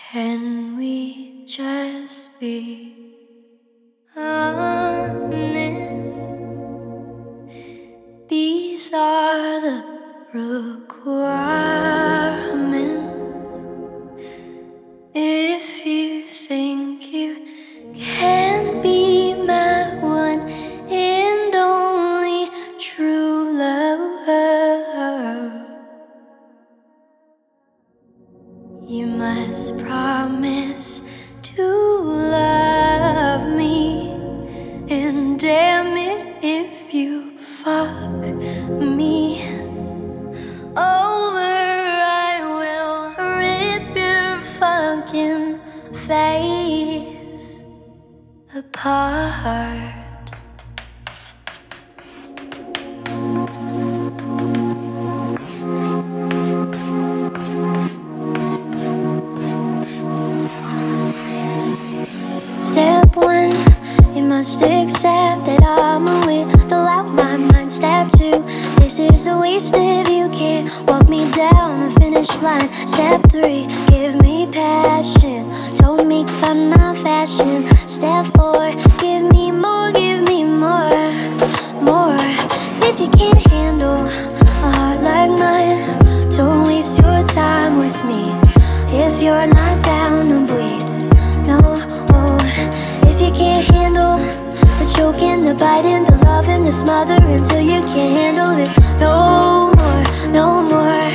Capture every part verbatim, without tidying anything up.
Can we just be honest? These are the requirements. If you think you can be my one and only true love, you must promise to love me. And damn it, if you fuck me over, I will rip your fucking face apart. Step one, you must accept that I'm a little out my mind. Step two, this is a waste if you can't walk me down the finish line. Step three, give me passion, don't make fun my fashion. Step four, give me more, give me more, more. If you can't handle a heart like mine, don't waste your time with me. If you're not down to bleed, no, oh. If you can't handle the choking, the biting, the loving, the smother until you can't handle it no more, no more,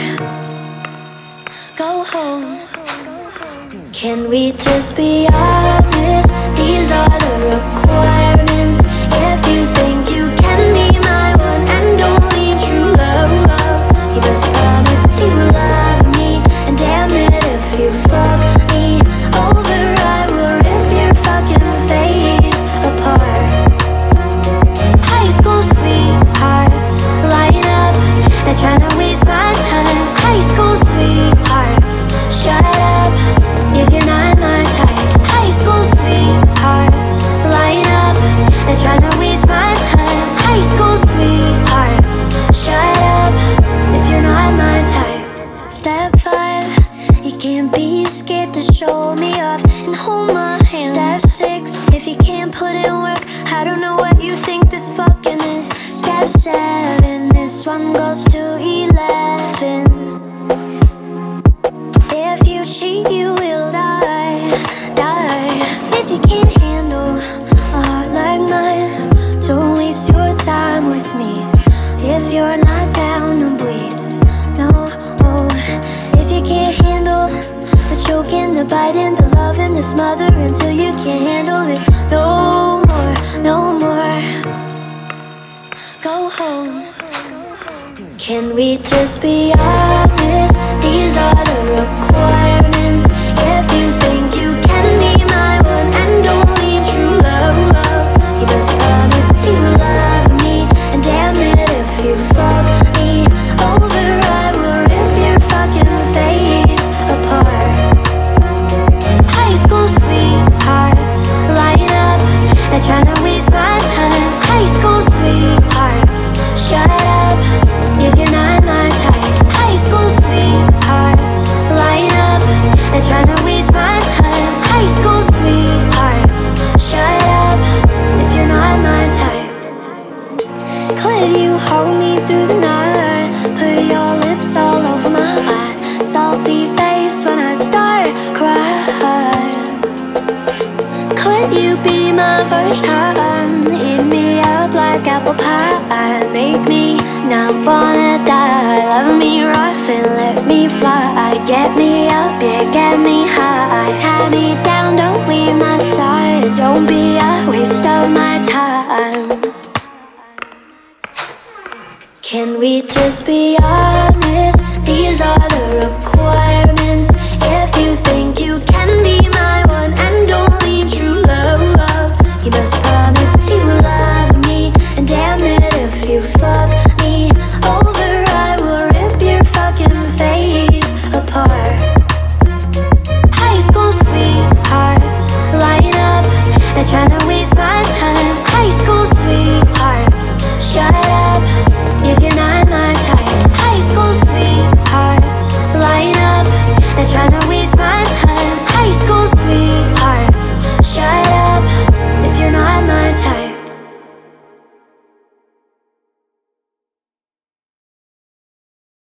go home. Can we just be honest? These are the requirements. If you think you can be my one and only true love, you must promise to love me. And damn it, if you fuck me over, I will rip your fucking face apart. High school sweethearts, line up, they're trying to waste my time. High school sweethearts, shut up if you're not my type. High school sweethearts, line up, they're trying to waste my time. High school sweethearts, shut up if you're not my type. Step five, you can't be scared to show me off and hold my hand. Step six, if you can't put in work, I don't know what you think this fucking is. Step seven, this one goes to eleven. If you cheat, you will die, die. If you can't handle a heart like mine, don't waste your time with me. If you're not down to bleed, no, oh. If you can't handle the choking, the biting, the loving, the smother until you can't handle it no more, no more, go home. Can we just be honest? These are the requirements. If you think you can be my one and only true love, you must promise to love me. And damn it, if you fuck me over, I will rip your fucking face apart. High school sweethearts, line up, they're trying to waste my time. High school sweethearts, shut up if you're not my type. High school sweethearts, line up, they're trying to waste my time. High school sweethearts, shut up if you're not my type. Could you hold me through the night? Put your lips all over my eye. Salty face when I start crying. Could you be my first time? Eat me up like apple pie. Make me not wanna die. Love me rough and let me fly. Get me up, yeah, get me high. Tie me down, don't leave my side. Don't be a waste of my time. Can we just be honest? These are the requirements. If